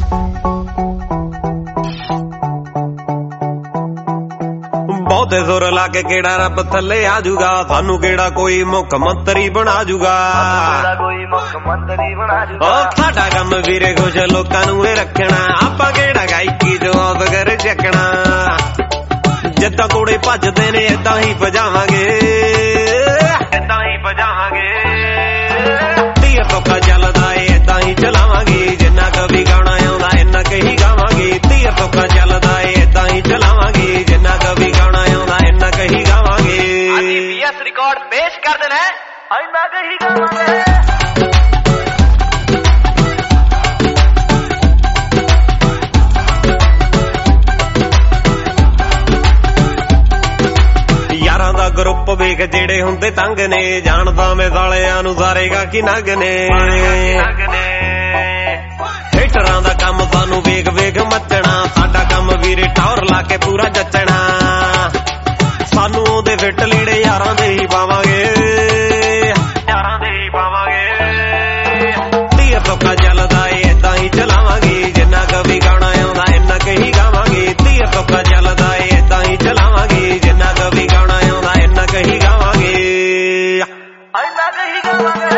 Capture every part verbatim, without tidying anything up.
ਬਹੁਤੇ ਜ਼ੋਰ ਲਾ ਕੇ ਕਿਹੜਾ ਰੱਬ ਥੱਲੇ ਆ ਜੂਗਾ, ਸਾਨੂੰ ਕਿਹੜਾ ਕੋਈ ਮੁੱਖ ਮੰਤਰੀ ਬਣਾ ਜੂਗਾ, ਕੋਈ ਮੁੱਖ ਮੰਤਰੀ ਬਣਾ ਜੂਗਾ। ਉਹ ਸਾਡਾ ਕੰਮ ਵੀਰੇ ਖੁਸ਼ ਲੋਕਾਂ ਨੂੰ ਇਹ ਰੱਖਣਾ, ਆਪਾਂ ਕਿਹੜਾ ਗਾਇਕੀ ਜੋ ਕਰ ਚੱਕਣਾ। ਜਿੱਦਾਂ ਕੋੜੇ ਭੱਜਦੇ ਨੇ ਏਦਾਂ ਹੀ ਭਜਾਵਾਂਗੇ, ਏਦਾਂ ਹੀ ਭਜਾਵਾਂਗੇ। ਤੀਰ ਤੋਕਾ ਚੱਲਦਾ ਏ ਏਦਾਂ ਹੀ ਚਲਾਵਾਂਗੇ, ਜਿੰਨਾ ਕਵੀ ਗਾਉਣਾ ਆਉਂਦਾ ਇੰਨਾ ਕਹੀ ਗਾਵਾਂਗੇ। ਤੀਰ ਤੋਕਾ ਚੱਲਦਾ ਏ ਏਦਾਂ ਹੀ ਚਲਾਵਾਂਗੇ, ਜਿੰਨਾ ਕਵੀ ਗਾਉਣਾ ਆਉਂਦਾ ਇੰਨਾ ਕਹੀ ਗਾਵਾਂਗੇ। ਅਸੀਂ ਪੀ ਐਸ ਰਿਕਾਰਡ ਪੇਸ਼ ਕਰ ਦੇਣਾ ਇੰਨਾ ਕਹੀ ਗਾਵਾਂਗੇ। ਗਰੁੱਪ ਵੇਖ ਜਿਹੜੇ ਹੁੰਦੇ ਤੰਗ ਨੇ, ਜਾਣਦਾ ਮੈਂ ਸਾਲਿਆਂ ਨੂੰ ਸਾਰੇਗਾ ਕੀ ਨੰਗ ਨੇ। ਹੇਟਰਾਂ ਦਾ ਕੰਮ ਸਾਨੂੰ ਵੇਖ ਵੇਖ ਮੱਚਣਾ, ਸਾਡਾ ਕੰਮ ਵੀਰੇ ਟੌਰ ਲਾ ਕੇ ਪੂਰਾ ਜੱਚਣਾ। ਸਾਨੂੰ ਉਹਦੇ ਫਿੱਟ ਲੀੜੇ ਯਾਰਾਂ ਦੇ ਹੀ ਪਾਵਾਂਗੇ, ਯਾਰਾਂ ਦੇ ਹੀ ਪਾਵਾਂਗੇ। ਤੀਰ ਤੋਕਾ ਚੱਲਦਾ ਏ ਏਦਾਂ ਹੀ ਚਲਾਵਾਂਗੇ, ਜਿੰਨਾ ਕਵੀ ਗਾਉਣਾ ਆਉਂਦਾ ਇੰਨਾ ਕਹੀ ਗਾਵਾਂਗੇ। ਤੀਰ ਤੋਕਾ ਚੱਲਦਾ ਏ ਏਦਾਂ ਹੀ ਚਲਾਵਾਂਗੇ, ਜਿੰਨਾ ਕਵੀ ਗਾਉਣਾ ਆਉਂਦਾ ਇੰਨਾ ਕਹੀ ਗਾਵਾਂਗੇ, ਇੰਨਾ ਕਹੀ ਗਾਵਾਂਗੇ।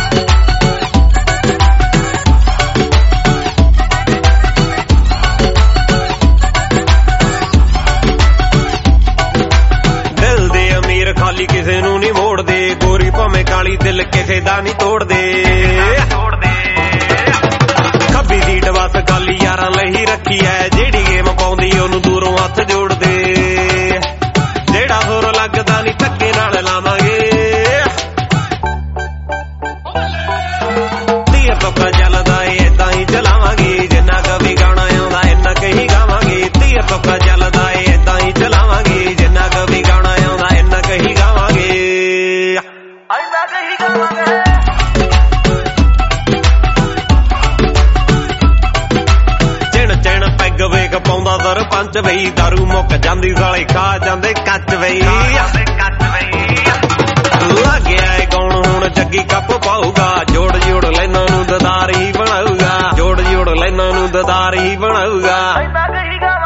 ਦਿਲ ਦੇ ਅਮੀਰ ਖਾਲੀ ਕਿਸੇ ਨੂੰ ਨਹੀਂ ਮੋੜਦੇ, ਗੋਰੀ ਭਾਵੇਂ ਕਾਲੀ ਦਿਲ ਕਿਸੇ ਦਾ ਨਹੀਂ ਤੋੜਦੇ। ਖੱਬੀ ਦੀ ਡਵਸ ਕਾਲੀ ਯਾਰਾਂ ਲਈ ਰੱਖੀ ਐ, ਜਿਹੜੀ ਗੇਮ ਪਾਉਂਦੀ ਉਹਨੂੰ ਦੂਰੋਂ ਹੱਥ ਜੋੜਦੇ। ਜਿਹੜਾ ਹੋਰ ਲੱਗਦਾ ਨਹੀਂ ਧੱਕੇ ਨਾਲ ਲਾਵਾਂਗੇ, ਤੀਰ ਤੋਕਾ ਚੱਲਦਾ ਏ ਏਦਾਂ ਹੀ ਚਲਾਵਾਂਗੇ, ਜਿੰਨਾ ਕਵੀ ਗਾਉਣਾ ਆਉਂਦਾ ਇੰਨਾ ਕਹੀ ਗਾਵਾਂਗੇ। ਤੀਰ ਤੋਕਾ ਚੱਲਦਾ ਏ ਏਦਾਂ ਹੀ ਚਲਾਵਾਂਗੇ, ਜਿੰਨਾ ਕਵੀ ਗਾਉਣਾ ਆਉਂਦਾ ਇੰਨਾ ਕਹੀ ਗਾਵਾਂਗੇ, ਇੰਨਾ ਕਹੀ ਗਾਵਾਂਗੇ। ਚਿਣ ਚਿਣ ਪੈਗ ਵੇਖ ਪਾਉਂਦਾ ਸਰਪੰਚ ਬਈ, ਦਾਰੂ ਮੁੱਕ ਜਾਂਦੀ ਸਾਲੇ ਖਾ ਜਾਂਦੇ ਕੱਚ ਬਈ। ਲੱਗਿਆ ਏ ਕੌਣ ਹੁਣ ਜੱਗੀ ਕੱਪ ਪਾਊਗਾ, ਜੋੜ ਜੋੜ ਲੈਨਾਂ ਨੂੰ ਦਦਾਰ ਹੀ ਬਣਾਊਗਾ, ਜੋੜ ਜੋੜ ਲੈਨਾਂ ਨੂੰ ਦਦਾਰ ਹੀ ਬਣਾਊਗਾ। ਇੰਨਾ ਕਹੀ ਗਾ